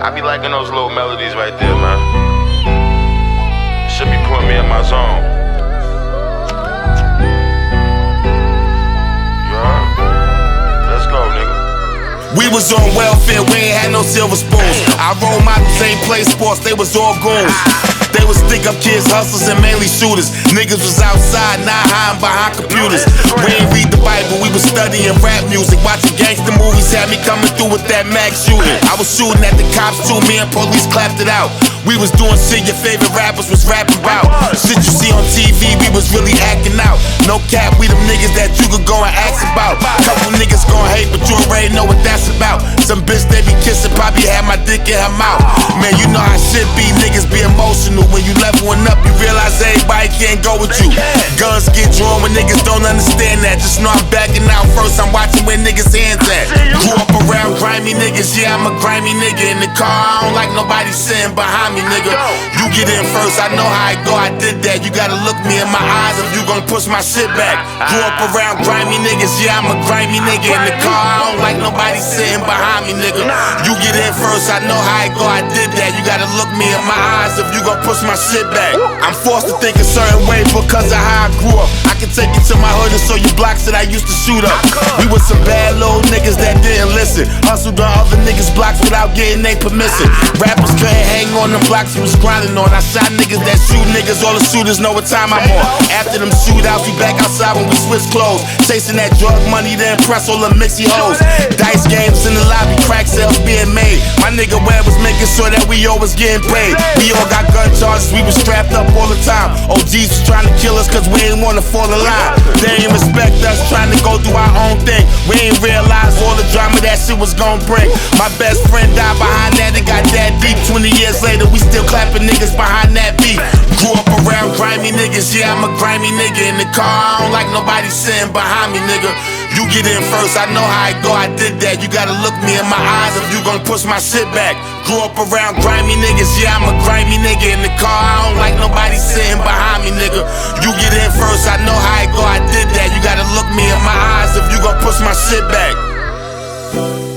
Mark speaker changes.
Speaker 1: I be liking those little melodies right there, man. Should be putting me in my zone. Yeah, let's go, nigga.
Speaker 2: We was on welfare, we ain't had no silver spoons. I role models ain't play sports, they was all goons. They was stick-up kids, hustlers, and mainly shooters. Niggas was outside, not hiding behind computers. We ain't read the Bible, we was studying rap music. Watching gangster movies had me coming through with that mag shooting. I was shooting at the cops too, me and police clapped it out. We was doing shit your favorite rappers was rapping about. Shit you see on TV, we was really acting out. No cap, we them niggas that you could go and ask about. Couple niggas gon' hate, but you already know what that's about. Some bitch they be kissing, probably had my dick in her mouth. Man, you know how shit be, niggas be emotional. When you leveling up, you realize everybody can't go with you. Guns get drawn when niggas don't understand that. Just know I'm backing out first, I'm watching where niggas hands at. Grew up around grimy niggas, yeah, I'm a grimy nigga. In the car, I don't like nobody sitting behind me, nigga. You get in first, I know how it go, I did that. You gotta look me in my eyes if you gon' push my shit back. Grew up around grimy niggas, yeah, I'm a grimy nigga. In the car, I don't like nobody sitting behind me, nigga. You get in first, I know how it go, I did that. You gotta look me in my eyes if you gon' push my shit back. I'm forced to think a certain way because of how I grew up. I can take you to my hood and show you blocks that I used to shoot up. We was some bad little niggas that didn't listen. Hustled on other niggas' blocks without getting they permission. Rappers couldn't hang on them blocks we was grinding on. I shot niggas that shoot niggas, all the shooters know what time I'm on. After them shootouts, we back outside when we switch clothes. Chasing that drug money to impress all the mixy hoes. Dice games in the lobby, crack sales being made. My nigga Webb was making sure that we always getting paid. We all got gun charges, we was strapped up all the time. OGs was trying to kill us cause we ain't wanna fall in line. They ain't respect us, trying to go through our own thing. We ain't realize all the drama that shit was gon' bring. My best friend died behind that, it got that deep. 20 years later, we still clapping niggas behind that beat. Grew up around grimy niggas, yeah, I'm a grimy nigga. In the car, I don't like nobody sitting behind me, nigga. You get in first, I know how it go, I did that. You gotta look me in my eyes if you gon' push my shit back. Grew up around grimy niggas, yeah, I'm a grimy nigga. In the car, I don't like nobody sitting behind me, nigga. You get in first, I know how it go, I did that. You gotta look me in my eyes if you gon' push my shit back.